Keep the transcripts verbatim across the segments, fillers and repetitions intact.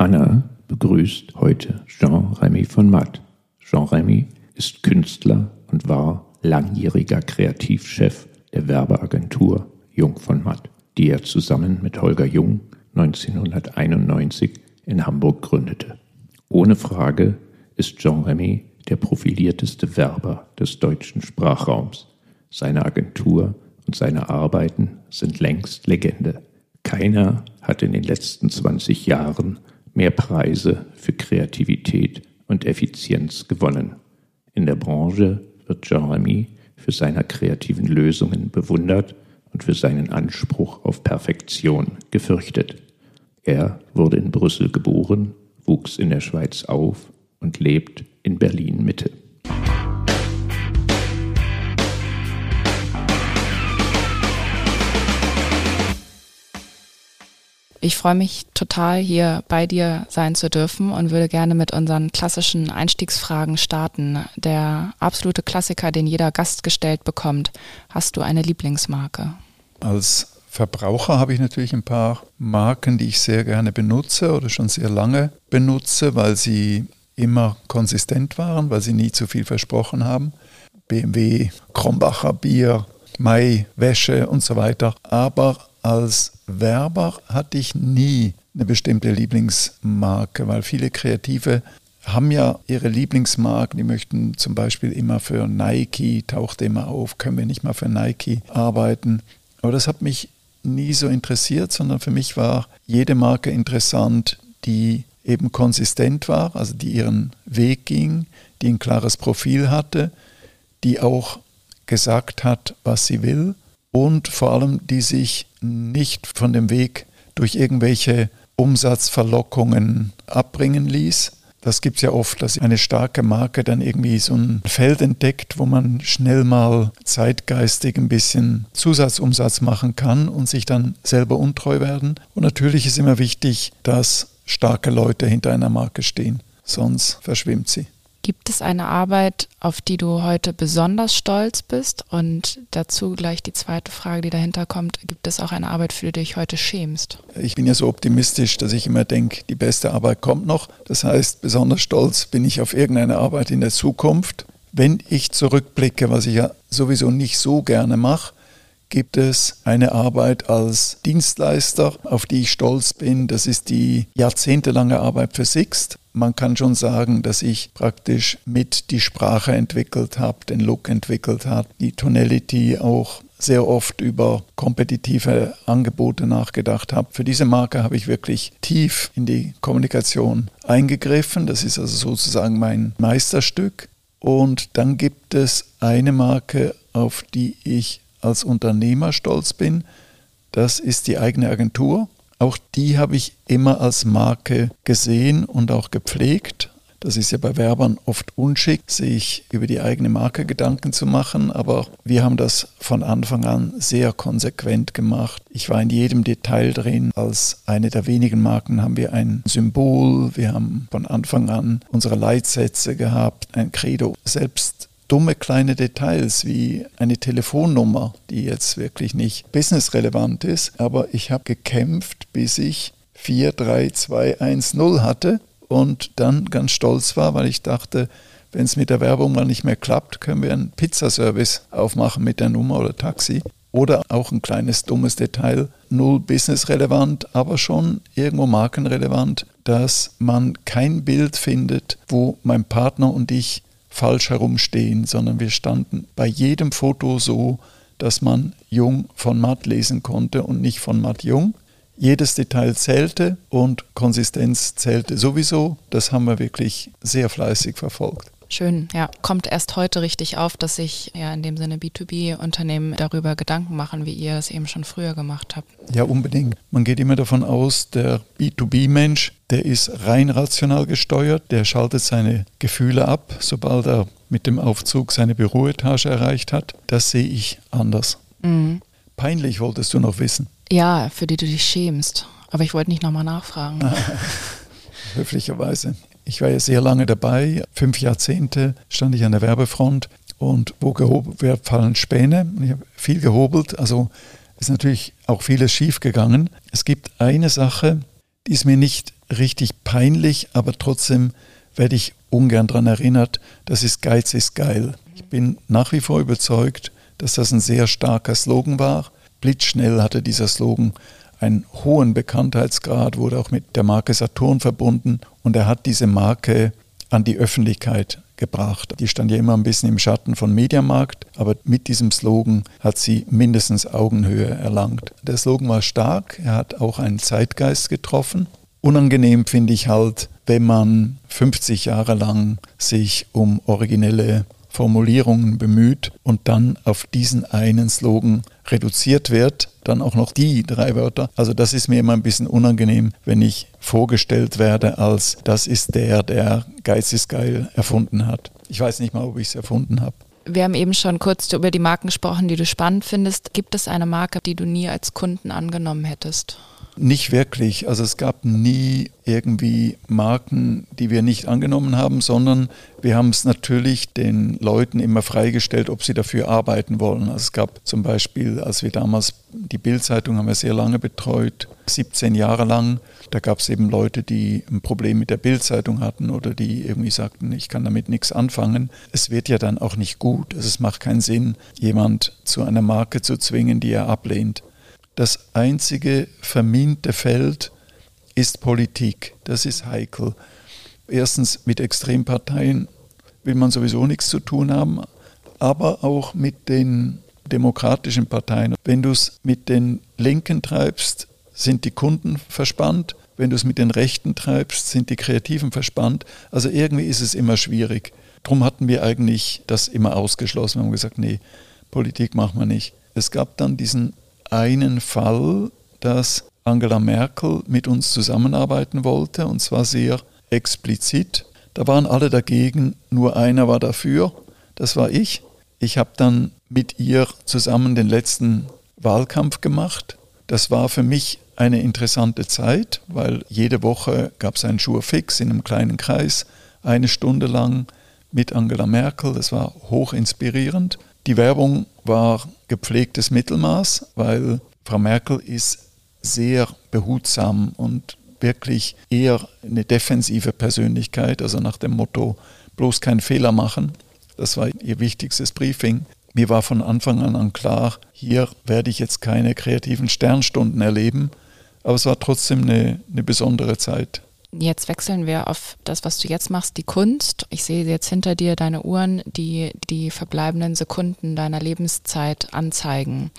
Anna begrüßt heute Jean-Remy von Matt. Jean-Remy ist Künstler und war langjähriger Kreativchef der Werbeagentur Jung von Matt, die er zusammen mit Holger Jung neunzehnhunderteinundneunzig in Hamburg gründete. Ohne Frage ist Jean-Remy der profilierteste Werber des deutschen Sprachraums. Seine Agentur und seine Arbeiten sind längst Legende. Keiner hat in den letzten zwanzig Jahren mehr Preise für Kreativität und Effizienz gewonnen. In der Branche wird Jean-Remy für seine kreativen Lösungen bewundert und für seinen Anspruch auf Perfektion gefürchtet. Er wurde in Brüssel geboren, wuchs in der Schweiz auf und lebt in Berlin-Mitte. Ich freue mich total, hier bei dir sein zu dürfen und würde gerne mit unseren klassischen Einstiegsfragen starten. Der absolute Klassiker, den jeder Gast gestellt bekommt. Hast du eine Lieblingsmarke? Als Verbraucher habe ich natürlich ein paar Marken, die ich sehr gerne benutze oder schon sehr lange benutze, weil sie immer konsistent waren, weil sie nie zu viel versprochen haben. B M W, Krombacher Bier, Mai, Wäsche und so weiter. Aber als Werber hatte ich nie eine bestimmte Lieblingsmarke, weil viele Kreative haben ja ihre Lieblingsmarken, die möchten zum Beispiel immer für Nike, taucht immer auf, können wir nicht mal für Nike arbeiten. Aber das hat mich nie so interessiert, sondern für mich war jede Marke interessant, die eben konsistent war, also die ihren Weg ging, die ein klares Profil hatte, die auch gesagt hat, was sie will und vor allem, die sich nicht von dem Weg durch irgendwelche Umsatzverlockungen abbringen ließ. Das gibt es ja oft, dass eine starke Marke dann irgendwie so ein Feld entdeckt, wo man schnell mal zeitgeistig ein bisschen Zusatzumsatz machen kann und sich dann selber untreu werden. Und natürlich ist immer wichtig, dass starke Leute hinter einer Marke stehen, sonst verschwimmt sie. Gibt es eine Arbeit, auf die du heute besonders stolz bist? Und dazu gleich die zweite Frage, die dahinter kommt. Gibt es auch eine Arbeit, für die du dich heute schämst? Ich bin ja so optimistisch, dass ich immer denke, die beste Arbeit kommt noch. Das heißt, besonders stolz bin ich auf irgendeine Arbeit in der Zukunft. Wenn ich zurückblicke, was ich ja sowieso nicht so gerne mache, gibt es eine Arbeit als Dienstleister, auf die ich stolz bin. Das ist die jahrzehntelange Arbeit für Sixt. Man kann schon sagen, dass ich praktisch mit die Sprache entwickelt habe, den Look entwickelt habe, die Tonality auch sehr oft über kompetitive Angebote nachgedacht habe. Für diese Marke habe ich wirklich tief in die Kommunikation eingegriffen. Das ist also sozusagen mein Meisterstück. Und dann gibt es eine Marke, auf die ich als Unternehmer stolz bin. Das ist die eigene Agentur. Auch die habe ich immer als Marke gesehen und auch gepflegt. Das ist ja bei Werbern oft unschick, sich über die eigene Marke Gedanken zu machen, aber wir haben das von Anfang an sehr konsequent gemacht. Ich war in jedem Detail drin. Als eine der wenigen Marken haben wir ein Symbol, wir haben von Anfang an unsere Leitsätze gehabt, ein Credo. Selbst dumme kleine Details wie eine Telefonnummer, die jetzt wirklich nicht businessrelevant ist, aber ich habe gekämpft, bis ich vier drei zwei eins null hatte und dann ganz stolz war, weil ich dachte, wenn es mit der Werbung mal nicht mehr klappt, können wir einen Pizzaservice aufmachen mit der Nummer oder Taxi. Oder auch ein kleines dummes Detail, null businessrelevant, aber schon irgendwo markenrelevant, dass man kein Bild findet, wo mein Partner und ich falsch herumstehen, sondern wir standen bei jedem Foto so, dass man Jung von Matt lesen konnte und nicht von Matt Jung. Jedes Detail zählte und Konsistenz zählte sowieso. Das haben wir wirklich sehr fleißig verfolgt. Schön, ja. Kommt erst heute richtig auf, dass sich ja in dem Sinne B zwei B-Unternehmen darüber Gedanken machen, wie ihr es eben schon früher gemacht habt. Ja, unbedingt. Man geht immer davon aus, der B zwei B-Mensch, der ist rein rational gesteuert, der schaltet seine Gefühle ab, sobald er mit dem Aufzug seine Büroetage erreicht hat. Das sehe ich anders. Mhm. Peinlich wolltest du noch wissen. Ja, für die du dich schämst. Aber ich wollte nicht nochmal nachfragen. Höflicherweise. Ich war ja sehr lange dabei, fünf Jahrzehnte stand ich an der Werbefront und wo gehobelt wird, fallen Späne. Ich habe viel gehobelt, also ist natürlich auch vieles schief gegangen. Es gibt eine Sache, Die ist mir nicht richtig peinlich, aber trotzdem werde ich ungern daran erinnert. Das ist Geiz ist geil. Ich bin nach wie vor überzeugt, dass das ein sehr starker Slogan war. Blitzschnell hatte dieser Slogan einen hohen Bekanntheitsgrad, wurde auch mit der Marke Saturn verbunden und er hat diese Marke an die Öffentlichkeit gebracht. Die stand ja immer ein bisschen im Schatten von Mediamarkt, aber mit diesem Slogan hat sie mindestens Augenhöhe erlangt. Der Slogan war stark, er hat auch einen Zeitgeist getroffen. Unangenehm finde ich halt, wenn man fünfzig Jahre lang sich um originelle Formulierungen bemüht und dann auf diesen einen Slogan reduziert wird, dann auch noch die drei Wörter. Also das ist mir immer ein bisschen unangenehm, wenn ich vorgestellt werde als das ist der, der Geiz ist geil erfunden hat. Ich weiß nicht mal, ob ich es erfunden habe. Wir haben eben schon kurz über die Marken gesprochen, die du spannend findest. Gibt es eine Marke, die du nie als Kunden angenommen hättest? Nicht wirklich. Also es gab nie irgendwie Marken, die wir nicht angenommen haben, sondern wir haben es natürlich den Leuten immer freigestellt, ob sie dafür arbeiten wollen. Also es gab zum Beispiel, als wir damals die Bild-Zeitung haben wir sehr lange betreut, siebzehn Jahre lang, da gab es eben Leute, die ein Problem mit der Bild-Zeitung hatten oder die irgendwie sagten, ich kann damit nichts anfangen. Es wird ja dann auch nicht gut. Also es macht keinen Sinn, jemand zu einer Marke zu zwingen, die er ablehnt. Das einzige verminte Feld ist Politik. Das ist heikel. Erstens mit Extremparteien will man sowieso nichts zu tun haben, aber auch mit den demokratischen Parteien. Wenn du es mit den Linken treibst, sind die Kunden verspannt. Wenn du es mit den Rechten treibst, sind die Kreativen verspannt. Also irgendwie ist es immer schwierig. Darum hatten wir eigentlich das immer ausgeschlossen. Wir haben gesagt, nee, Politik machen wir nicht. Es gab dann diesen einen Fall, dass Angela Merkel mit uns zusammenarbeiten wollte, und zwar sehr explizit. Da waren alle dagegen, nur einer war dafür, das war ich. Ich habe dann mit ihr zusammen den letzten Wahlkampf gemacht. Das war für mich eine interessante Zeit, weil jede Woche gab es einen Jour fix in einem kleinen Kreis, eine Stunde lang mit Angela Merkel. Das war hoch inspirierend. Die Werbung war gepflegtes Mittelmaß, weil Frau Merkel ist sehr behutsam und wirklich eher eine defensive Persönlichkeit, also nach dem Motto, bloß keinen Fehler machen. Das war ihr wichtigstes Briefing. Mir war von Anfang an klar, hier werde ich jetzt keine kreativen Sternstunden erleben, aber es war trotzdem eine, eine besondere Zeit. Jetzt wechseln wir auf das, was du jetzt machst, die Kunst. Ich sehe jetzt hinter dir deine Uhren, die die verbleibenden Sekunden deiner Lebenszeit anzeigen.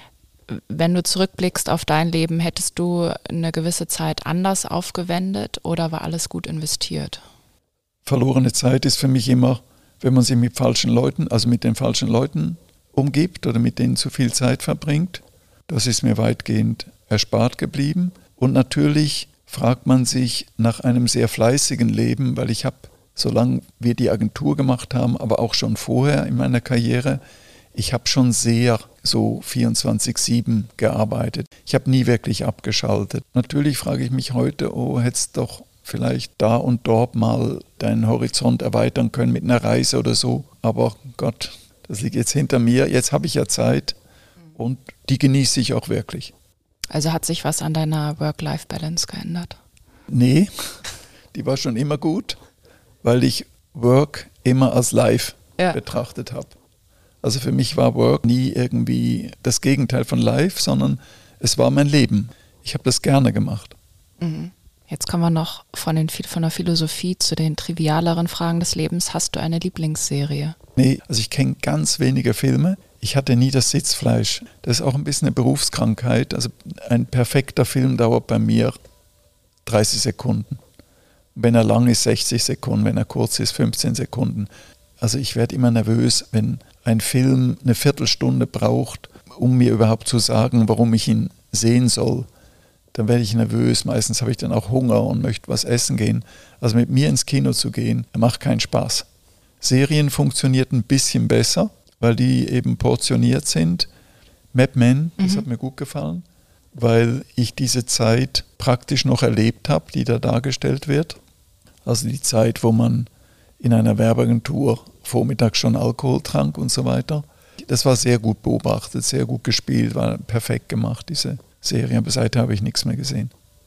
Wenn du zurückblickst auf dein Leben, hättest du eine gewisse Zeit anders aufgewendet oder war alles gut investiert? Verlorene Zeit ist für mich immer, wenn man sich mit falschen Leuten, also mit den falschen Leuten umgibt oder mit denen zu viel Zeit verbringt. Das ist mir weitgehend erspart geblieben. Und natürlich fragt man sich nach einem sehr fleißigen Leben, weil ich habe, solange wir die Agentur gemacht haben, aber auch schon vorher in meiner Karriere, ich habe schon sehr so vierundzwanzig sieben gearbeitet. Ich habe nie wirklich abgeschaltet. Natürlich frage ich mich heute, oh, hättest doch vielleicht da und dort mal deinen Horizont erweitern können mit einer Reise oder so. Aber Gott, das liegt jetzt hinter mir. Jetzt habe ich ja Zeit und die genieße ich auch wirklich. Also hat sich was an deiner Work-Life-Balance geändert? Nee, die war schon immer gut, weil ich Work immer als Life ja. betrachtet habe. Also für mich war Work nie irgendwie das Gegenteil von Life, sondern es war mein Leben. Ich habe das gerne gemacht. Mhm. Jetzt kommen wir noch von, den, von der Philosophie zu den trivialeren Fragen des Lebens. Hast du eine Lieblingsserie? Nee, also ich kenne ganz wenige Filme. Ich hatte nie das Sitzfleisch. Das ist auch ein bisschen eine Berufskrankheit. Also ein perfekter Film dauert bei mir dreißig Sekunden. Wenn er lang ist, sechzig Sekunden. Wenn er kurz ist, fünfzehn Sekunden. Also ich werde immer nervös, wenn ein Film eine Viertelstunde braucht, um mir überhaupt zu sagen, warum ich ihn sehen soll. Dann werde ich nervös. Meistens habe ich dann auch Hunger und möchte was essen gehen. Also mit mir ins Kino zu gehen, macht keinen Spaß. Serien funktioniert ein bisschen besser, weil die eben portioniert sind. Mad Men, das mhm. hat mir gut gefallen, weil ich diese Zeit praktisch noch erlebt habe, die da dargestellt wird. Also die Zeit, wo man in einer Werbeagentur vormittags schon Alkohol trank und so weiter. Das war sehr gut beobachtet, sehr gut gespielt, war perfekt gemacht, diese Serie. Aber seither habe ich nichts mehr gesehen.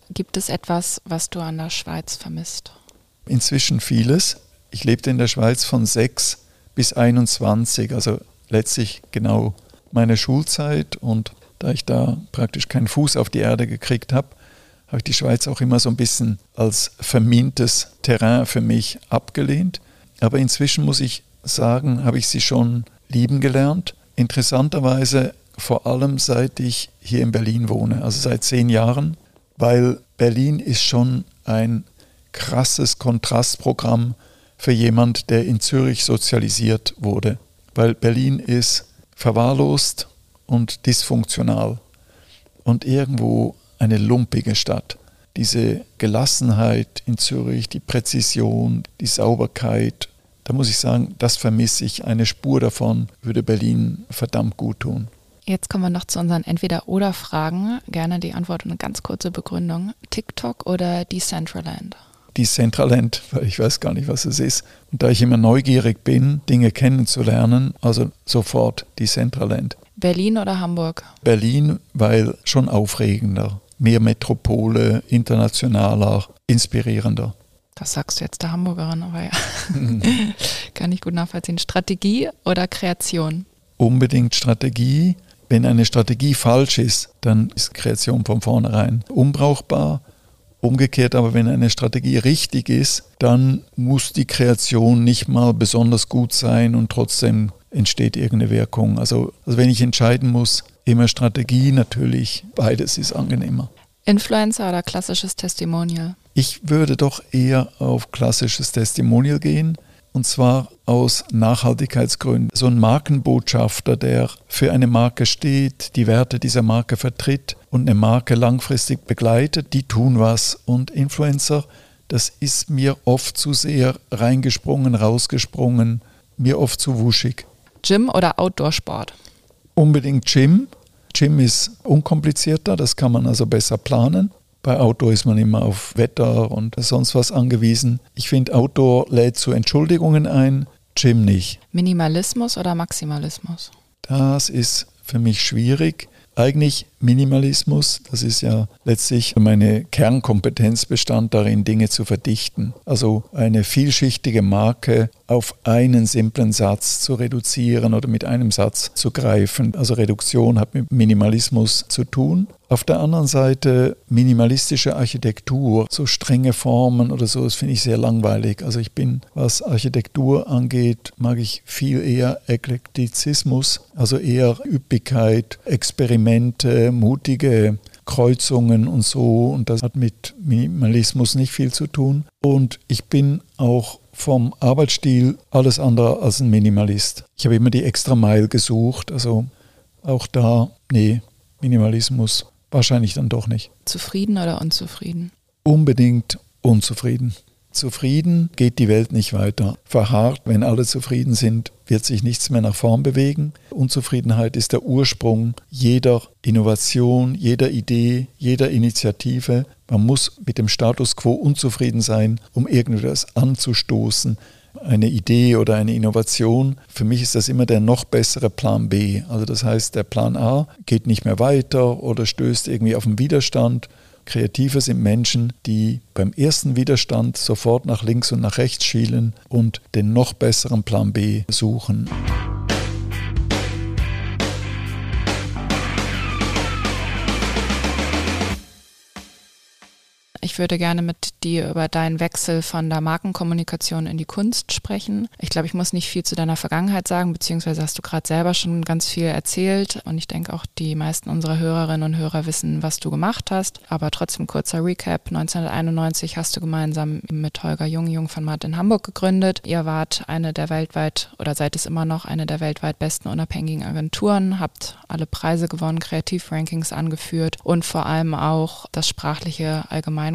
Gibt es etwas, was du an der Schweiz vermisst? Inzwischen vieles. Ich lebte in der Schweiz von sechs bis einundzwanzig, also letztlich genau meine Schulzeit. Und da ich da praktisch keinen Fuß auf die Erde gekriegt habe, habe ich die Schweiz auch immer so ein bisschen als vermintes Terrain für mich abgelehnt. Aber inzwischen muss ich sagen, habe ich sie schon lieben gelernt. Interessanterweise vor allem seit ich hier in Berlin wohne, also seit zehn Jahren, weil Berlin ist schon ein krasses Kontrastprogramm für jemand, der in Zürich sozialisiert wurde. Weil Berlin ist verwahrlost und dysfunktional und irgendwo eine lumpige Stadt. Diese Gelassenheit in Zürich, die Präzision, die Sauberkeit, da muss ich sagen, das vermisse ich. Eine Spur davon würde Berlin verdammt gut tun. Jetzt kommen wir noch zu unseren Entweder-Oder-Fragen. Gerne die Antwort und eine ganz kurze Begründung. TikTok oder Decentraland? Decentraland, weil ich weiß gar nicht, was es ist. Und da ich immer neugierig bin, Dinge kennenzulernen, also sofort Decentraland. Berlin oder Hamburg? Berlin, weil schon aufregender, mehr Metropole, internationaler, inspirierender. Das sagst du jetzt der Hamburgerin, aber ja, kann ich gut nachvollziehen. Strategie oder Kreation? Unbedingt Strategie. Wenn eine Strategie falsch ist, dann ist Kreation von vornherein unbrauchbar. Umgekehrt aber, wenn eine Strategie richtig ist, dann muss die Kreation nicht mal besonders gut sein und trotzdem entsteht irgendeine Wirkung. Also, also wenn ich entscheiden muss, immer Strategie natürlich, beides ist angenehmer. Influencer oder klassisches Testimonial? Ich würde doch eher auf klassisches Testimonial gehen, und zwar aus Nachhaltigkeitsgründen. So ein Markenbotschafter, der für eine Marke steht, die Werte dieser Marke vertritt und eine Marke langfristig begleitet, die tun was. Und Influencer, das ist mir oft zu sehr reingesprungen, rausgesprungen, mir oft zu wuschig. Gym oder Outdoor-Sport? Unbedingt Gym. Gym ist unkomplizierter, das kann man also besser planen. Bei Outdoor ist man immer auf Wetter und sonst was angewiesen. Ich finde, Outdoor lädt zu Entschuldigungen ein, Gym nicht. Minimalismus oder Maximalismus? Das ist für mich schwierig. Eigentlich Minimalismus, das ist ja letztlich meine Kernkompetenz, bestand darin, Dinge zu verdichten. Also eine vielschichtige Marke auf einen simplen Satz zu reduzieren oder mit einem Satz zu greifen. Also Reduktion hat mit Minimalismus zu tun. Auf der anderen Seite minimalistische Architektur, so strenge Formen oder so, das finde ich sehr langweilig. Also ich bin, was Architektur angeht, mag ich viel eher Eklektizismus, also eher Üppigkeit, Experimente, mutige Kreuzungen und so. Und das hat mit Minimalismus nicht viel zu tun. Und ich bin auch vom Arbeitsstil alles andere als ein Minimalist. Ich habe immer die extra Meile gesucht, also auch da, nee, Minimalismus. Wahrscheinlich dann doch nicht. Zufrieden oder unzufrieden? Unbedingt unzufrieden. Zufrieden geht die Welt nicht weiter. Verharrt, wenn alle zufrieden sind, wird sich nichts mehr nach vorn bewegen. Unzufriedenheit ist der Ursprung jeder Innovation, jeder Idee, jeder Initiative. Man muss mit dem Status quo unzufrieden sein, um irgendetwas anzustoßen. Eine Idee oder eine Innovation, für mich ist das immer der noch bessere Plan B. Also das heißt, der Plan A geht nicht mehr weiter oder stößt irgendwie auf einen Widerstand. Kreative sind Menschen, die beim ersten Widerstand sofort nach links und nach rechts schielen und den noch besseren Plan B suchen. Ich würde gerne mit dir über deinen Wechsel von der Markenkommunikation in die Kunst sprechen. Ich glaube, ich muss nicht viel zu deiner Vergangenheit sagen, beziehungsweise hast du gerade selber schon ganz viel erzählt. Und ich denke auch, die meisten unserer Hörerinnen und Hörer wissen, was du gemacht hast. Aber trotzdem kurzer Recap. neunzehnhunderteinundneunzig hast du gemeinsam mit Holger Jung, Jung von Matt in Hamburg gegründet. Ihr wart eine der weltweit, oder seid es immer noch, eine der weltweit besten unabhängigen Agenturen, habt alle Preise gewonnen, Kreativrankings angeführt und vor allem auch das sprachliche allgemein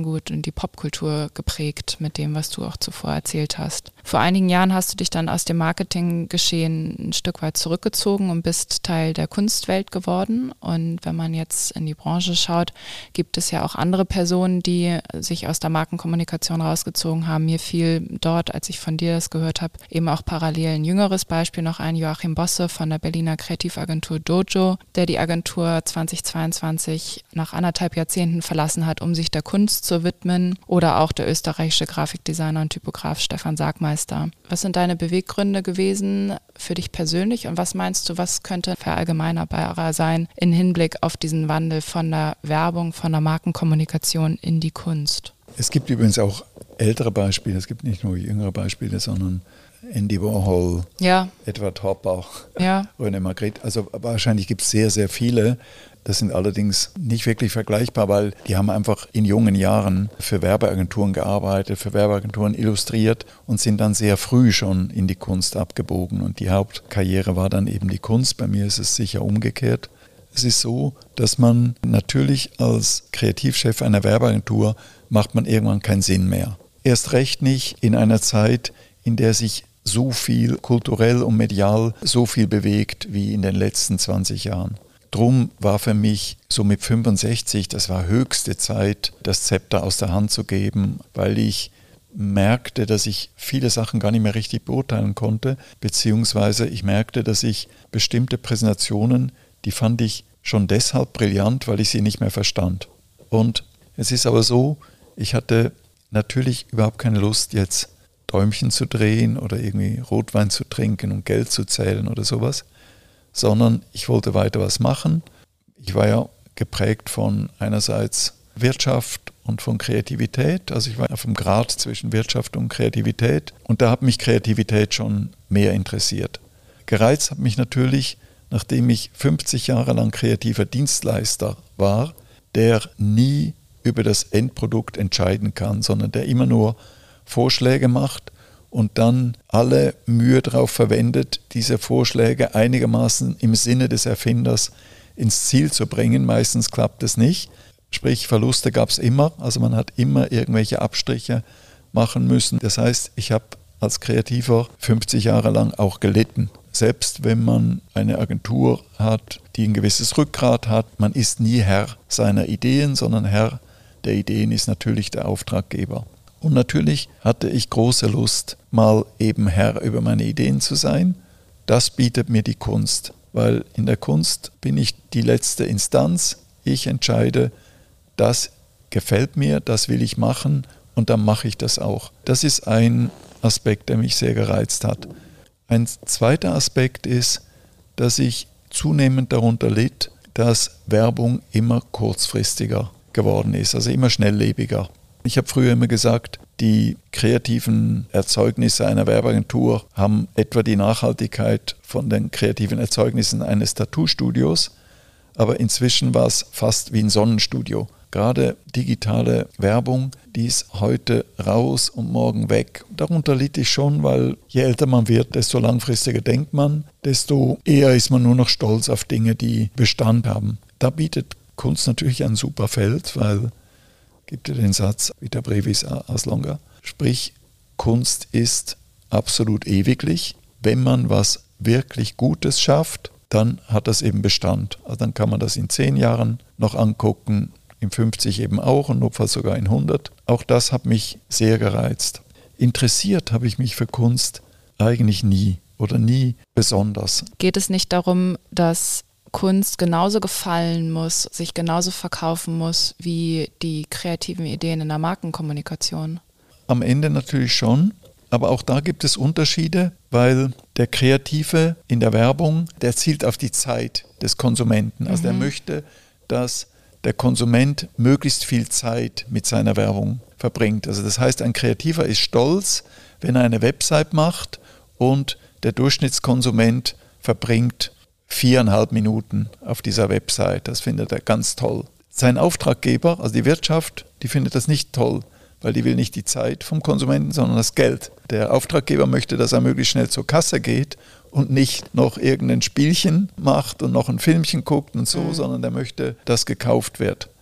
Weingut und die Popkultur geprägt mit dem, was du auch zuvor erzählt hast. Vor einigen Jahren hast du dich dann aus dem Marketinggeschehen ein Stück weit zurückgezogen und bist Teil der Kunstwelt geworden. Und wenn man jetzt in die Branche schaut, gibt es ja auch andere Personen, die sich aus der Markenkommunikation rausgezogen haben. Mir fiel dort, als ich von dir das gehört habe, eben auch parallel ein jüngeres Beispiel noch ein, Joachim Bosse von der Berliner Kreativagentur Dojo, der die Agentur zweitausendzweiundzwanzig nach anderthalb Jahrzehnten verlassen hat, um sich der Kunst zu widmen. Oder auch der österreichische Grafikdesigner und Typograf Stefan Sagmeister. Was sind deine Beweggründe gewesen für dich persönlich und was meinst du, was könnte verallgemeinerbarer sein im Hinblick auf diesen Wandel von der Werbung, von der Markenkommunikation in die Kunst? Es gibt übrigens auch ältere Beispiele, es gibt nicht nur jüngere Beispiele, sondern Andy Warhol, ja. Edward Hopper, ja. René Magritte. Also wahrscheinlich gibt es sehr, sehr viele. Das sind allerdings nicht wirklich vergleichbar, weil die haben einfach in jungen Jahren für Werbeagenturen gearbeitet, für Werbeagenturen illustriert und sind dann sehr früh schon in die Kunst abgebogen. Und die Hauptkarriere war dann eben die Kunst. Bei mir ist es sicher umgekehrt. Es ist so, dass man natürlich als Kreativchef einer Werbeagentur macht man irgendwann keinen Sinn mehr. Erst recht nicht in einer Zeit, in der sich so viel kulturell und medial so viel bewegt wie in den letzten zwanzig Jahren. Drum war für mich so mit fünfundsechzig, das war höchste Zeit, das Zepter aus der Hand zu geben, weil ich merkte, dass ich viele Sachen gar nicht mehr richtig beurteilen konnte, beziehungsweise ich merkte, dass ich bestimmte Präsentationen, die fand ich schon deshalb brillant, weil ich sie nicht mehr verstand. Und es ist aber so, ich hatte natürlich überhaupt keine Lust, jetzt Däumchen zu drehen oder irgendwie Rotwein zu trinken und Geld zu zählen oder sowas, sondern ich wollte weiter was machen. Ich war ja geprägt von einerseits Wirtschaft und von Kreativität, also ich war auf dem Grat zwischen Wirtschaft und Kreativität und da hat mich Kreativität schon mehr interessiert. Gereizt hat mich natürlich, nachdem ich fünfzig Jahre lang kreativer Dienstleister war, der nie über das Endprodukt entscheiden kann, sondern der immer nur Vorschläge macht und dann alle Mühe darauf verwendet, diese Vorschläge einigermaßen im Sinne des Erfinders ins Ziel zu bringen. Meistens klappt es nicht. Sprich, Verluste gab es immer. Also man hat immer irgendwelche Abstriche machen müssen. Das heißt, ich habe als Kreativer fünfzig Jahre lang auch gelitten. Selbst wenn man eine Agentur hat, die ein gewisses Rückgrat hat, man ist nie Herr seiner Ideen, sondern Herr der Ideen ist natürlich der Auftraggeber. Und natürlich hatte ich große Lust, mal eben Herr über meine Ideen zu sein. Das bietet mir die Kunst, weil in der Kunst bin ich die letzte Instanz. Ich entscheide, das gefällt mir, das will ich machen und dann mache ich das auch. Das ist ein Aspekt, der mich sehr gereizt hat. Ein zweiter Aspekt ist, dass ich zunehmend darunter litt, dass Werbung immer kurzfristiger geworden ist, also immer schnelllebiger. Ich habe früher immer gesagt, die kreativen Erzeugnisse einer Werbeagentur haben etwa die Nachhaltigkeit von den kreativen Erzeugnissen eines Tattoo-Studios, aber inzwischen war es fast wie ein Sonnenstudio. Gerade digitale Werbung, die ist heute raus und morgen weg. Darunter litt ich schon, weil je älter man wird, desto langfristiger denkt man, desto eher ist man nur noch stolz auf Dinge, die Bestand haben. Da bietet Kunst natürlich ein super Feld, weil gibt ja den Satz, vita brevis ars longa, sprich Kunst ist absolut ewiglich. Wenn man was wirklich Gutes schafft, dann hat das eben Bestand. Also dann kann man das in zehn Jahren noch angucken, in fünfzig eben auch und notfalls sogar in hundert. Auch das hat mich sehr gereizt. Interessiert habe ich mich für Kunst eigentlich nie oder nie besonders. Geht es nicht darum, dass Kunst genauso gefallen muss, sich genauso verkaufen muss wie die kreativen Ideen in der Markenkommunikation? Am Ende natürlich schon, aber auch da gibt es Unterschiede, weil der Kreative in der Werbung, der zielt auf die Zeit des Konsumenten. Also mhm. der möchte, dass der Konsument möglichst viel Zeit mit seiner Werbung verbringt. Also das heißt, ein Kreativer ist stolz, wenn er eine Website macht und der Durchschnittskonsument verbringt viereinhalb Minuten auf dieser Website. Das findet er ganz toll. Sein Auftraggeber, also die Wirtschaft, die findet das nicht toll, weil die will nicht die Zeit vom Konsumenten, sondern das Geld. Der Auftraggeber möchte, dass er möglichst schnell zur Kasse geht und nicht noch irgendein Spielchen macht und noch ein Filmchen guckt und so, mhm. sondern der möchte, dass gekauft wird.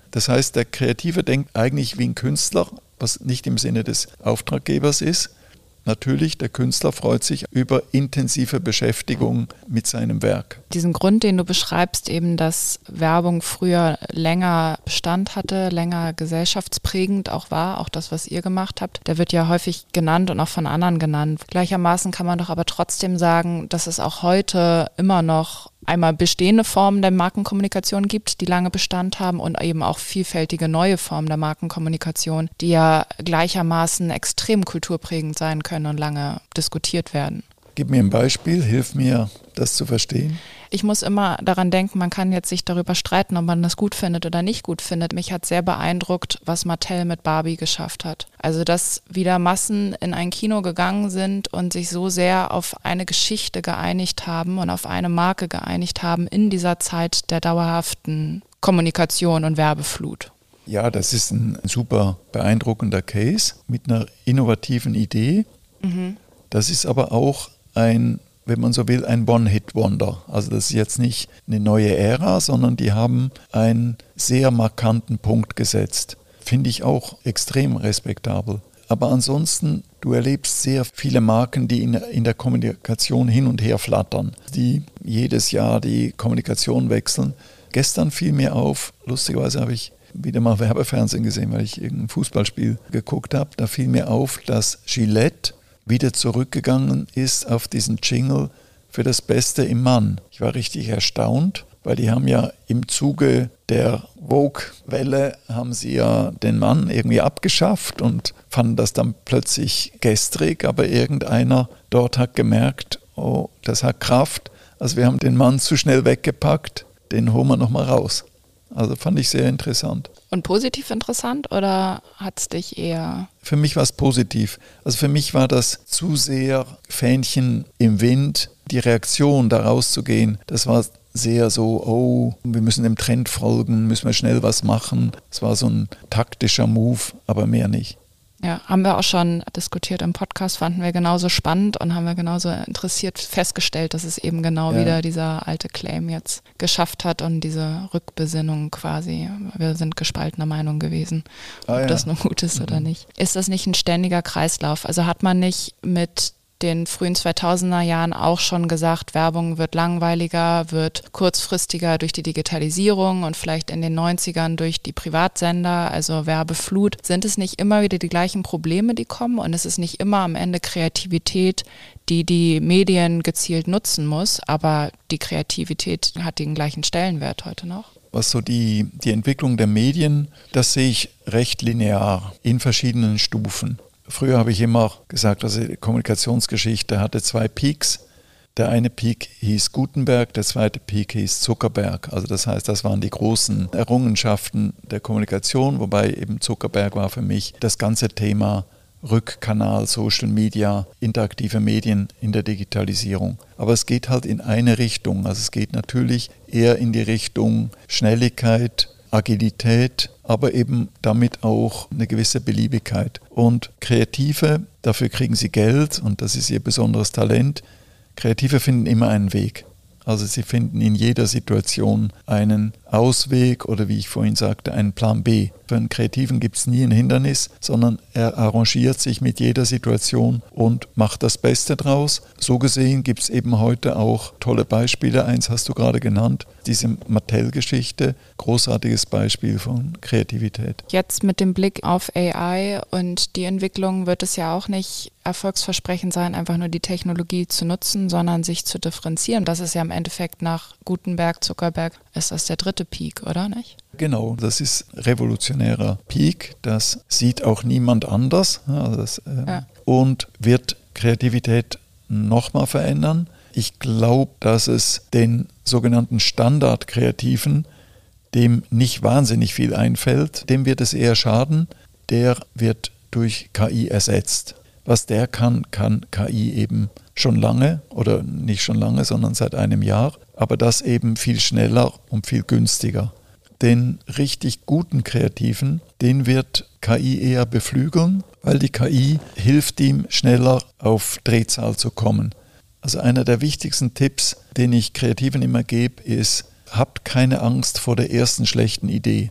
Das heißt, der Kreative denkt eigentlich wie ein Künstler, was nicht im Sinne des Auftraggebers ist. Natürlich, der Künstler freut sich über intensive Beschäftigung mit seinem Werk. Diesen Grund, den du beschreibst, eben, dass Werbung früher länger Bestand hatte, länger gesellschaftsprägend auch war, auch das, was ihr gemacht habt, der wird ja häufig genannt und auch von anderen genannt. Gleichermaßen kann man doch aber trotzdem sagen, dass es auch heute immer noch einmal bestehende Formen der Markenkommunikation gibt, die lange Bestand haben und eben auch vielfältige neue Formen der Markenkommunikation, die ja gleichermaßen extrem kulturprägend sein können und lange diskutiert werden. Gib mir ein Beispiel, hilf mir, das zu verstehen. Ich muss immer daran denken, man kann jetzt sich darüber streiten, ob man das gut findet oder nicht gut findet. Mich hat sehr beeindruckt, was Mattel mit Barbie geschafft hat. Also, dass wieder Massen in ein Kino gegangen sind und sich so sehr auf eine Geschichte geeinigt haben und auf eine Marke geeinigt haben in dieser Zeit der dauerhaften Kommunikation und Werbeflut. Ja, das ist ein super beeindruckender Case mit einer innovativen Idee. Mhm. Das ist aber auch ein, wenn man so will, ein One-Hit-Wonder. Also das ist jetzt nicht eine neue Ära, sondern die haben einen sehr markanten Punkt gesetzt. Finde ich auch extrem respektabel. Aber ansonsten, du erlebst sehr viele Marken, die in, in der Kommunikation hin und her flattern, die jedes Jahr die Kommunikation wechseln. Gestern fiel mir auf, lustigerweise habe ich wieder mal Werbefernsehen gesehen, weil ich irgendein Fußballspiel geguckt habe. Da fiel mir auf, dass Gillette wieder zurückgegangen ist auf diesen Jingle für das Beste im Mann. Ich war richtig erstaunt, weil die haben ja im Zuge der Vogue-Welle haben sie ja den Mann irgendwie abgeschafft und fanden das dann plötzlich gestrig, aber irgendeiner dort hat gemerkt, oh, das hat Kraft, also wir haben den Mann zu schnell weggepackt, den holen wir nochmal raus. Also fand ich sehr interessant. Und positiv interessant oder hat es dich eher... Für mich war es positiv. Also für mich war das zu sehr Fähnchen im Wind, die Reaktion da rauszugehen. Das war sehr so, oh, wir müssen dem Trend folgen, müssen wir schnell was machen. Es war so ein taktischer Move, aber mehr nicht. Ja, haben wir auch schon diskutiert im Podcast, fanden wir genauso spannend und haben wir genauso interessiert festgestellt, dass es eben genau ja. wieder dieser alte Claim jetzt geschafft hat und diese Rückbesinnung quasi. Wir sind gespaltener Meinung gewesen, ob ah, ja. das nun gut ist mhm. oder nicht. Ist das nicht ein ständiger Kreislauf? Also hat man nicht mit den frühen zweitausender Jahren auch schon gesagt, Werbung wird langweiliger, wird kurzfristiger durch die Digitalisierung und vielleicht in den neunzigern durch die Privatsender, also Werbeflut. Sind es nicht immer wieder die gleichen Probleme, die kommen und es ist nicht immer am Ende Kreativität, die die Medien gezielt nutzen muss, aber die Kreativität hat den gleichen Stellenwert heute noch? Was so die, die Entwicklung der Medien, das sehe ich recht linear in verschiedenen Stufen. Früher habe ich immer gesagt, also die Kommunikationsgeschichte hatte zwei Peaks. Der eine Peak hieß Gutenberg, der zweite Peak hieß Zuckerberg. Also das heißt, das waren die großen Errungenschaften der Kommunikation, wobei eben Zuckerberg war für mich das ganze Thema Rückkanal, Social Media, interaktive Medien in der Digitalisierung. Aber es geht halt in eine Richtung. Also es geht natürlich eher in die Richtung Schnelligkeit, Agilität, aber eben damit auch eine gewisse Beliebigkeit. Und Kreative, dafür kriegen sie Geld und das ist ihr besonderes Talent. Kreative finden immer einen Weg. Also sie finden in jeder Situation einen Ausweg oder wie ich vorhin sagte, einen Plan B. Für einen Kreativen gibt es nie ein Hindernis, sondern er arrangiert sich mit jeder Situation und macht das Beste draus. So gesehen gibt es eben heute auch tolle Beispiele. Eins hast du gerade genannt, diese Mattel-Geschichte, großartiges Beispiel von Kreativität. Jetzt mit dem Blick auf A I und die Entwicklung wird es ja auch nicht erfolgsversprechend sein, einfach nur die Technologie zu nutzen, sondern sich zu differenzieren. Das ist ja im Endeffekt nach Gutenberg, Zuckerberg, ist das der dritte Peak, oder nicht? Genau, das ist revolutionärer Peak, das sieht auch niemand anders also das, äh, ja. und wird Kreativität nochmal verändern. Ich glaube, dass es den sogenannten Standardkreativen, dem nicht wahnsinnig viel einfällt, dem wird es eher schaden, der wird durch K I ersetzt. Was der kann, kann K I eben schon lange oder nicht schon lange, sondern seit einem Jahr, aber das eben viel schneller und viel günstiger. Den richtig guten Kreativen, den wird K I eher beflügeln, weil die K I hilft ihm, schneller auf Drehzahl zu kommen. Also einer der wichtigsten Tipps, den ich Kreativen immer gebe, ist, habt keine Angst vor der ersten schlechten Idee.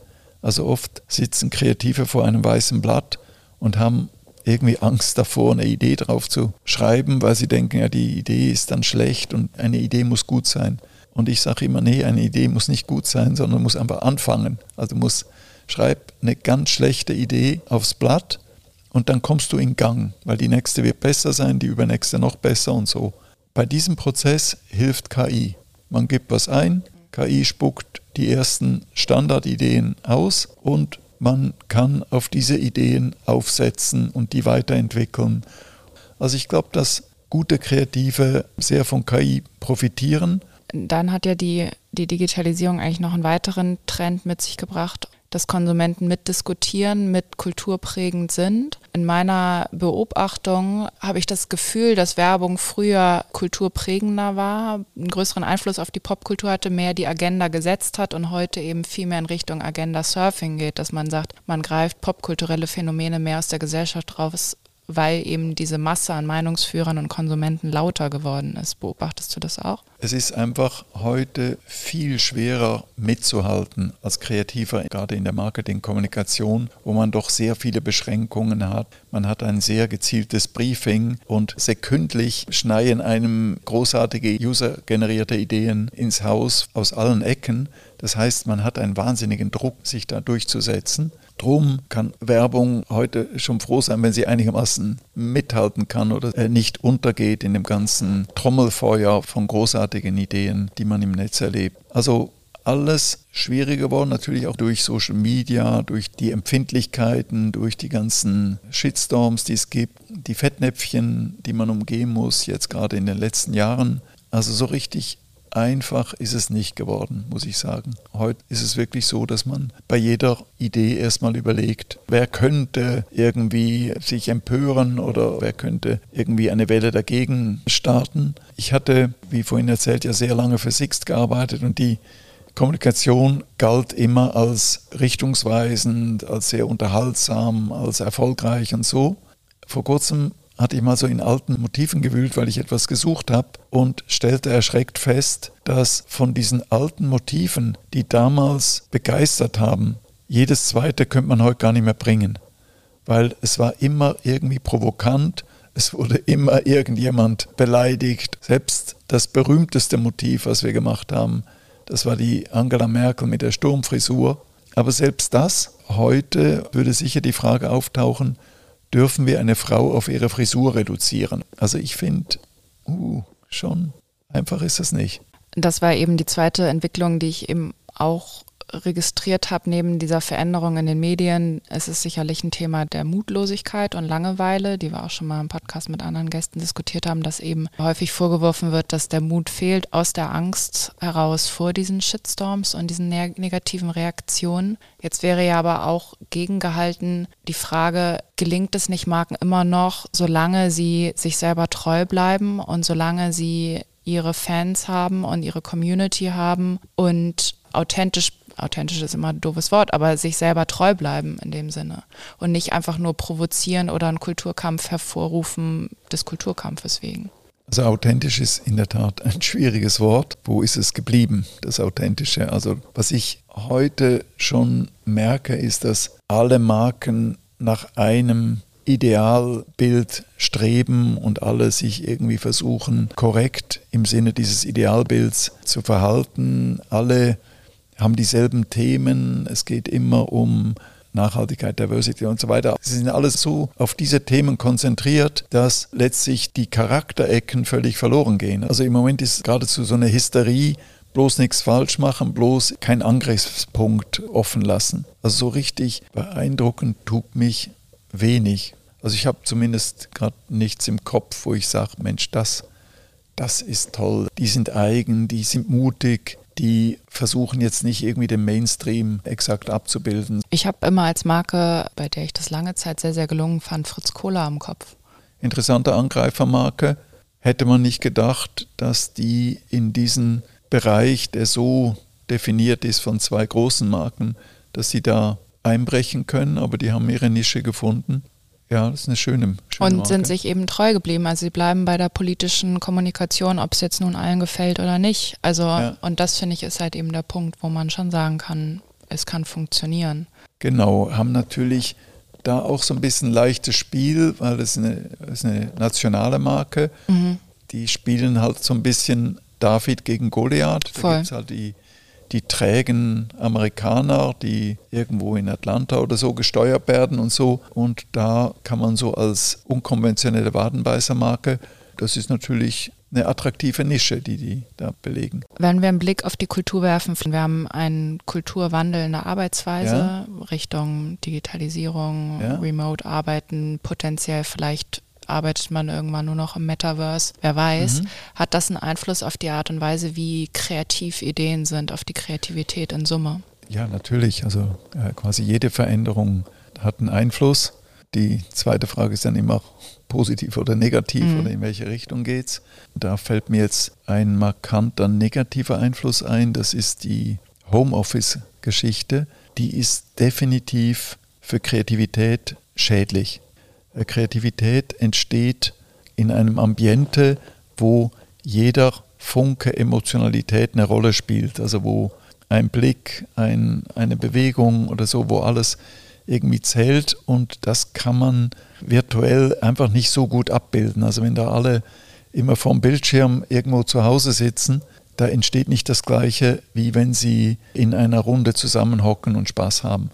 Also oft sitzen Kreative vor einem weißen Blatt und haben irgendwie Angst davor, eine Idee drauf zu schreiben, weil sie denken, ja, die Idee ist dann schlecht und eine Idee muss gut sein. Und ich sage immer, nee, eine Idee muss nicht gut sein, sondern muss einfach anfangen. Also muss, schreib eine ganz schlechte Idee aufs Blatt und dann kommst du in Gang, weil die nächste wird besser sein, die übernächste noch besser und so. Bei diesem Prozess hilft K I. Man gibt was ein, K I spuckt die ersten Standardideen aus und man kann auf diese Ideen aufsetzen und die weiterentwickeln. Also ich glaube, dass gute Kreative sehr von K I profitieren. Dann hat ja die, die Digitalisierung eigentlich noch einen weiteren Trend mit sich gebracht, dass Konsumenten mitdiskutieren, mit kulturprägend sind. In meiner Beobachtung habe ich das Gefühl, dass Werbung früher kulturprägender war, einen größeren Einfluss auf die Popkultur hatte, mehr die Agenda gesetzt hat und heute eben viel mehr in Richtung Agenda-Surfing geht, dass man sagt, man greift popkulturelle Phänomene mehr aus der Gesellschaft raus, weil eben diese Masse an Meinungsführern und Konsumenten lauter geworden ist. Beobachtest du das auch? Es ist einfach heute viel schwerer mitzuhalten als Kreativer, gerade in der Marketingkommunikation, wo man doch sehr viele Beschränkungen hat. Man hat ein sehr gezieltes Briefing und sekündlich schneien einem großartige usergenerierte Ideen ins Haus aus allen Ecken. Das heißt, man hat einen wahnsinnigen Druck, sich da durchzusetzen. Drum kann Werbung heute schon froh sein, wenn sie einigermaßen mithalten kann oder nicht untergeht in dem ganzen Trommelfeuer von großartigen Ideen, die man im Netz erlebt. Also alles schwieriger geworden, natürlich auch durch Social Media, durch die Empfindlichkeiten, durch die ganzen Shitstorms, die es gibt, die Fettnäpfchen, die man umgehen muss, jetzt gerade in den letzten Jahren. Also so richtig einfach ist es nicht geworden, muss ich sagen. Heute ist es wirklich so, dass man bei jeder Idee erstmal überlegt, wer könnte irgendwie sich empören oder wer könnte irgendwie eine Welle dagegen starten. Ich hatte, wie vorhin erzählt, ja sehr lange für Sixt gearbeitet und die Kommunikation galt immer als richtungsweisend, als sehr unterhaltsam, als erfolgreich und so. Vor kurzem hatte ich mal so in alten Motiven gewühlt, weil ich etwas gesucht habe und stellte erschreckt fest, dass von diesen alten Motiven, die damals begeistert haben, jedes zweite könnte man heute gar nicht mehr bringen. Weil es war immer irgendwie provokant, es wurde immer irgendjemand beleidigt. Selbst das berühmteste Motiv, was wir gemacht haben, das war die Angela Merkel mit der Sturmfrisur. Aber selbst das, heute würde sicher die Frage auftauchen, dürfen wir eine Frau auf ihre Frisur reduzieren? Also ich finde, uh, schon einfach ist das nicht. Das war eben die zweite Entwicklung, die ich eben auch registriert habe, neben dieser Veränderung in den Medien. Es ist sicherlich ein Thema der Mutlosigkeit und Langeweile, die wir auch schon mal im Podcast mit anderen Gästen diskutiert haben, dass eben häufig vorgeworfen wird, dass der Mut fehlt aus der Angst heraus vor diesen Shitstorms und diesen negativen Reaktionen. Jetzt wäre ja aber auch gegengehalten die Frage, gelingt es nicht Marken immer noch, solange sie sich selber treu bleiben und solange sie ihre Fans haben und ihre Community haben und authentisch, authentisch ist immer ein doofes Wort, aber sich selber treu bleiben in dem Sinne und nicht einfach nur provozieren oder einen Kulturkampf hervorrufen des Kulturkampfes wegen. Also authentisch ist in der Tat ein schwieriges Wort. Wo ist es geblieben, das Authentische? Also was ich heute schon merke, ist, dass alle Marken nach einem Idealbild streben und alle sich irgendwie versuchen, korrekt im Sinne dieses Idealbilds zu verhalten. Alle haben dieselben Themen. Es geht immer um Nachhaltigkeit, Diversity und so weiter. Sie sind alles so auf diese Themen konzentriert, dass letztlich die Charakterecken völlig verloren gehen. Also im Moment ist geradezu so eine Hysterie, bloß nichts falsch machen, bloß keinen Angriffspunkt offen lassen. Also so richtig beeindruckend tut mich wenig. Also ich habe zumindest gerade nichts im Kopf, wo ich sage, Mensch, das, das ist toll. Die sind eigen, die sind mutig, die versuchen jetzt nicht irgendwie den Mainstream exakt abzubilden. Ich habe immer als Marke, bei der ich das lange Zeit sehr, sehr gelungen fand, Fritz Cola im Kopf. Interessante Angreifermarke. Hätte man nicht gedacht, dass die in diesen Bereich, der so definiert ist von zwei großen Marken, dass sie da einbrechen können, aber die haben ihre Nische gefunden. Ja, das ist eine schöne, schöne Und Marke. sind sich eben treu geblieben. Also sie bleiben bei der politischen Kommunikation, ob es jetzt nun allen gefällt oder nicht. Also, ja. Und das finde ich ist halt eben der Punkt, wo man schon sagen kann, es kann funktionieren. Genau, haben natürlich da auch so ein bisschen leichtes Spiel, weil das ist eine, das ist eine nationale Marke. Mhm. Die spielen halt so ein bisschen David gegen Goliath. Da gibt es halt die, die trägen Amerikaner, die irgendwo in Atlanta oder so gesteuert werden und so. Und da kann man so als unkonventionelle Wadenbeißermarke, das ist natürlich eine attraktive Nische, die die da belegen. Wenn wir einen Blick auf die Kultur werfen, wir haben einen Kulturwandel in der Arbeitsweise, ja. Richtung Digitalisierung, ja. Remote-Arbeiten, potenziell vielleicht arbeitet man irgendwann nur noch im Metaverse, wer weiß. Mhm. Hat das einen Einfluss auf die Art und Weise, wie kreativ Ideen sind, auf die Kreativität in Summe? Ja, natürlich. Also äh, quasi jede Veränderung hat einen Einfluss. Die zweite Frage ist dann immer positiv oder negativ mhm. oder in welche Richtung geht's. Da fällt mir jetzt ein markanter negativer Einfluss ein. Das ist die Homeoffice-Geschichte. Die ist definitiv für Kreativität schädlich. Kreativität entsteht in einem Ambiente, wo jeder Funke Emotionalität eine Rolle spielt. Also wo ein Blick, ein, eine Bewegung oder so, wo alles irgendwie zählt, und das kann man virtuell einfach nicht so gut abbilden. Also wenn da alle immer vorm Bildschirm irgendwo zu Hause sitzen, da entsteht nicht das Gleiche, wie wenn sie in einer Runde zusammenhocken und Spaß haben.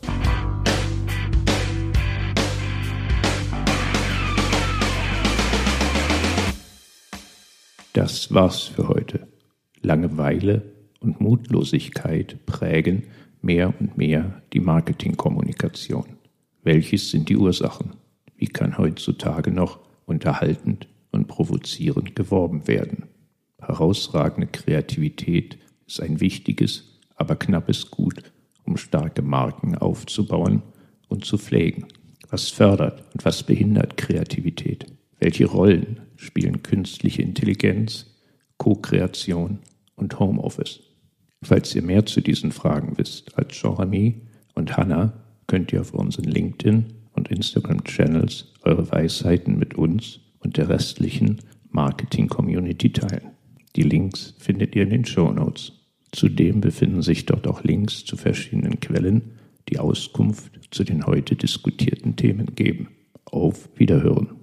Das war's für heute. Langeweile und Mutlosigkeit prägen mehr und mehr die Marketingkommunikation. Welches sind die Ursachen? Wie kann heutzutage noch unterhaltend und provozierend geworben werden? Herausragende Kreativität ist ein wichtiges, aber knappes Gut, um starke Marken aufzubauen und zu pflegen. Was fördert und was behindert Kreativität? Welche Rollen spielen künstliche Intelligenz, Co-Kreation und Homeoffice? Falls ihr mehr zu diesen Fragen wisst als Jean-Remy und Hannah, könnt ihr auf unseren LinkedIn- und Instagram-Channels eure Weisheiten mit uns und der restlichen Marketing-Community teilen. Die Links findet ihr in den Shownotes. Zudem befinden sich dort auch Links zu verschiedenen Quellen, die Auskunft zu den heute diskutierten Themen geben. Auf Wiederhören!